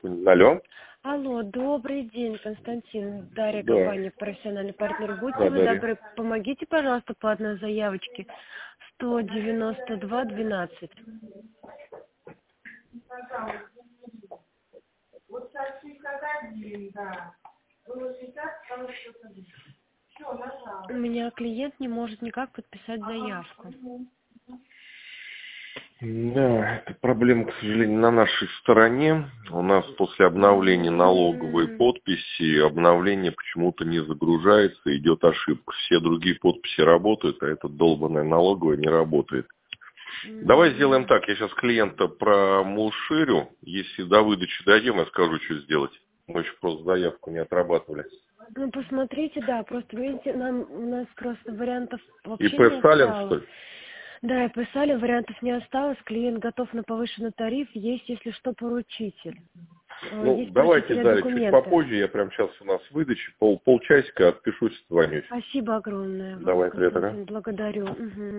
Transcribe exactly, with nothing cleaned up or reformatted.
Алло. Алло, добрый день, Константин. Дарья, Да. компания «Профессиональный партнер». Будьте Да, вы Дарья. добры, помогите, пожалуйста, по одной заявочке. сто девяносто два двенадцать. У меня клиент не может никак подписать заявку. Да, это проблема, к сожалению, на нашей стороне. У нас после обновления налоговой подписи обновление почему-то не загружается, идет ошибка. Все другие подписи работают, а эта долбаная налоговая не работает. Давай сделаем так, я сейчас клиента промулширю, если до выдачи дойдем, я скажу, что сделать. Мы еще просто заявку не отрабатывали. Ну, посмотрите, да, просто, видите, нам, у нас просто вариантов вообще ИП не Сталин, что осталось. ли? Да, и писали, вариантов не осталось, клиент готов на повышенный тариф, есть, если что, поручитель. Э, Ну, Есть давайте, поручителя Дарья, чуть документы. попозже, я прям сейчас у нас выдачи, пол, полчасика, отпишусь, звонюсь. Спасибо огромное вам, Давай, ответ, ага. Константин, благодарю. Мгм.